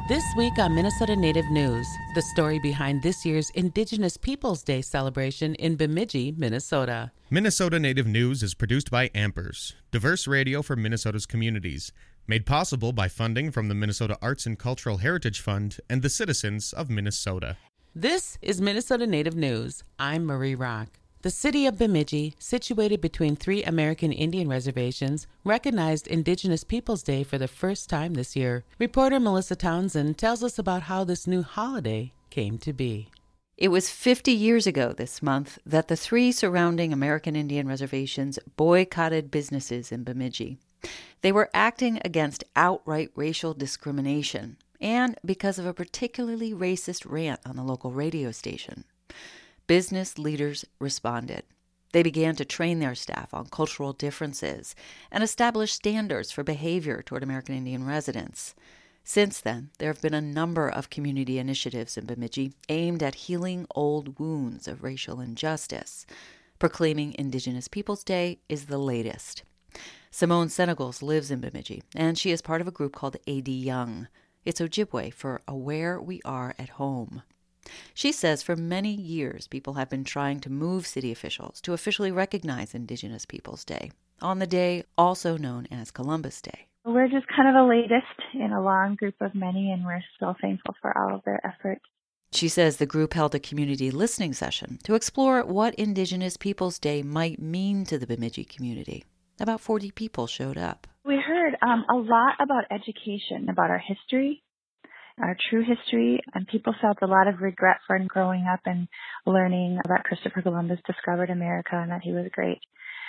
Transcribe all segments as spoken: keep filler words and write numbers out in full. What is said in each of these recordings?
This week on Minnesota Native News, the story behind this year's Indigenous Peoples Day celebration in Bemidji, Minnesota. Minnesota Native News is produced by Ampers, diverse radio for Minnesota's communities, made possible by funding from the Minnesota Arts and Cultural Heritage Fund and the citizens of Minnesota. This is Minnesota Native News. I'm Marie Rock. The city of Bemidji, situated between three American Indian reservations, recognized Indigenous Peoples Day for the first time this year. Reporter Melissa Townsend tells us about how this new holiday came to be. It was fifty years ago this month that the three surrounding American Indian reservations boycotted businesses in Bemidji. They were acting against outright racial discrimination and because of a particularly racist rant on the local radio station. Business leaders responded. They began to train their staff on cultural differences and establish standards for behavior toward American Indian residents. Since then, there have been a number of community initiatives in Bemidji aimed at healing old wounds of racial injustice. Proclaiming Indigenous Peoples Day is the latest. Simone Senegals lives in Bemidji, and she is part of a group called A D Young. It's Ojibwe for Aware We Are at Home. She says for many years, people have been trying to move city officials to officially recognize Indigenous Peoples Day, on the day also known as Columbus Day. We're just kind of the latest in a long group of many, and we're so thankful for all of their efforts. She says the group held a community listening session to explore what Indigenous Peoples Day might mean to the Bemidji community. About forty people showed up. We heard um, a lot about education, about our history, our true history, and people felt a lot of regret for growing up and learning that Christopher Columbus discovered America and that he was great,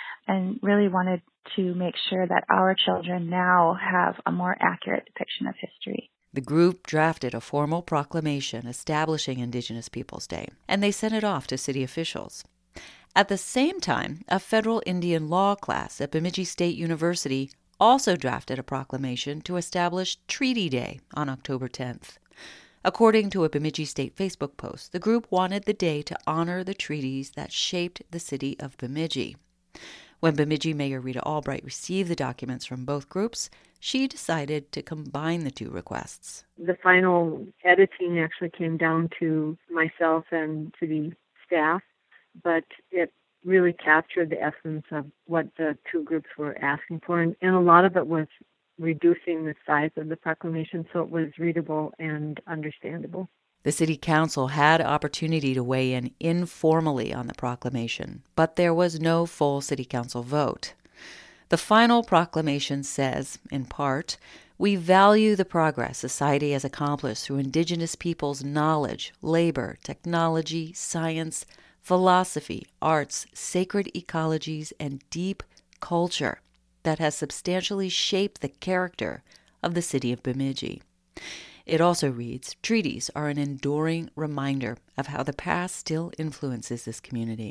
and really wanted to make sure that our children now have a more accurate depiction of history. The group drafted a formal proclamation establishing Indigenous Peoples Day, and they sent it off to city officials. At the same time, a federal Indian law class at Bemidji State University also drafted a proclamation to establish Treaty Day on October tenth. According to a Bemidji State Facebook post, the group wanted the day to honor the treaties that shaped the city of Bemidji. When Bemidji Mayor Rita Albright received the documents from both groups, she decided to combine the two requests. The final editing actually came down to myself and city staff, but it really captured the essence of what the two groups were asking for, and, and a lot of it was reducing the size of the proclamation so it was readable and understandable. The city council had opportunity to weigh in informally on the proclamation, but there was no full city council vote. The final proclamation says, in part, "We value the progress society has accomplished through Indigenous peoples' knowledge, labor, technology, science, philosophy, arts, sacred ecologies, and deep culture that has substantially shaped the character of the city of Bemidji." It also reads, "Treaties are an enduring reminder of how the past still influences this community."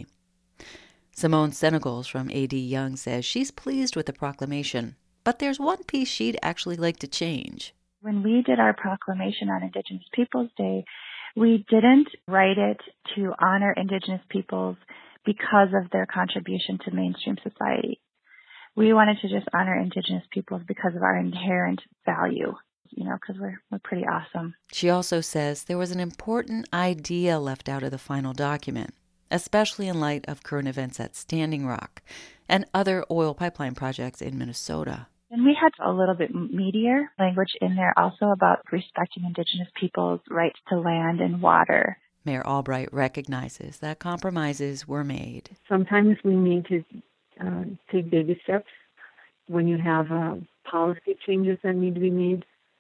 Simone Senegals from A D Young says she's pleased with the proclamation, but there's one piece she'd actually like to change. When we did our proclamation on Indigenous Peoples Day, we didn't write it to honor Indigenous peoples because of their contribution to mainstream society. We wanted to just honor Indigenous peoples because of our inherent value, you know, because we're, we're pretty awesome. She also says there was an important idea left out of the final document, especially in light of current events at Standing Rock and other oil pipeline projects in Minnesota. And we had a little bit meatier language in there also about respecting Indigenous peoples' rights to land and water. Mayor Albright recognizes that compromises were made. Sometimes we need to uh, take baby steps. When you have uh, policy changes that need to be made,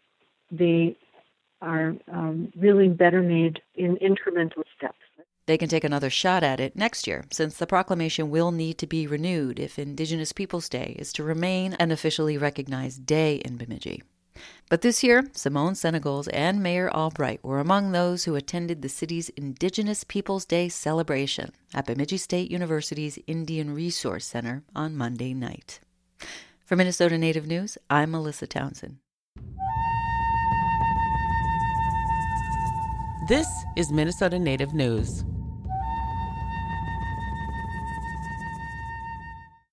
they are um, really better made in incremental steps. They can take another shot at it next year, since the proclamation will need to be renewed if Indigenous Peoples Day is to remain an officially recognized day in Bemidji. But this year, Simone Senegals and Mayor Albright were among those who attended the city's Indigenous Peoples Day celebration at Bemidji State University's Indian Resource Center on Monday night. For Minnesota Native News, I'm Melissa Townsend. This is Minnesota Native News.